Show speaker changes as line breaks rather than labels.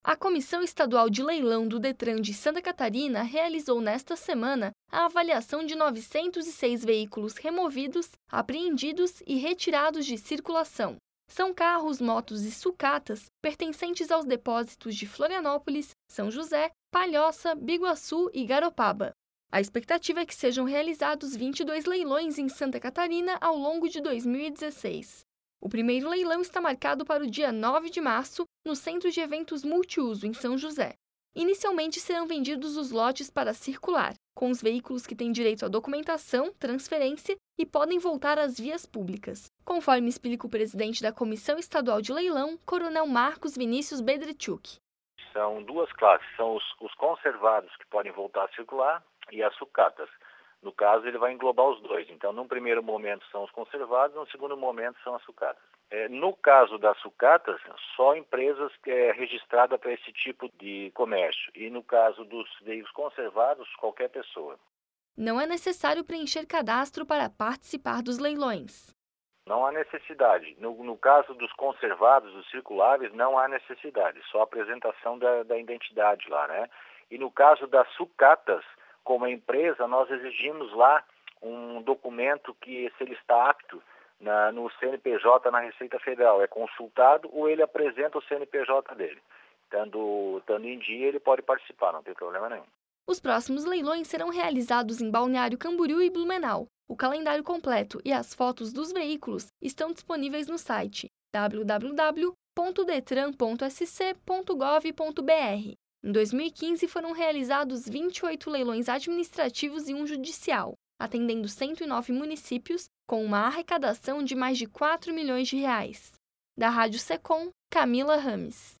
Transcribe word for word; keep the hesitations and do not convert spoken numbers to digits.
A Comissão Estadual de Leilão do Detran de Santa Catarina realizou nesta semana a avaliação de novecentos e seis veículos removidos, apreendidos e retirados de circulação. São carros, motos e sucatas pertencentes aos depósitos de Florianópolis, São José, Palhoça, Biguaçu e Garopaba. A expectativa é que sejam realizados vinte e dois leilões em Santa Catarina ao longo de dois mil e dezesseis. O primeiro leilão está marcado para o dia nove de março, no Centro de Eventos Multiuso, em São José. Inicialmente serão vendidos os lotes para circular, com os veículos que têm direito à documentação, transferência e podem voltar às vias públicas, conforme explica o presidente da Comissão Estadual de Leilão, Coronel Marcos Vinícius Bedrechuk.
São duas classes, são os, os conservados que podem voltar a circular e as sucatas. No caso, ele vai englobar os dois. Então, num primeiro momento são os conservados, no segundo momento são as sucatas. É, no caso das sucatas, só empresas é, registradas para esse tipo de comércio. E no caso dos veículos conservados, qualquer pessoa.
Não é necessário preencher cadastro para participar dos leilões.
Não há necessidade. No, no caso dos conservados, dos circuláveis, não há necessidade. Só a apresentação da, da identidade lá, né? E no caso das sucatas, como empresa, nós exigimos lá um documento que, se ele está apto na, no C N P J, na Receita Federal, é consultado ou ele apresenta o C N P J dele. Estando, estando em dia, ele pode participar, não tem problema nenhum.
Os próximos leilões serão realizados em Balneário Camboriú e Blumenau. O calendário completo e as fotos dos veículos estão disponíveis no site w w w ponto detran ponto s c ponto gov ponto b r. Em dois mil e quinze, foram realizados vinte e oito leilões administrativos e um judicial, atendendo cento e nove municípios, com uma arrecadação de mais de quatro milhões de reais. Da Rádio Secom, Camila Rames.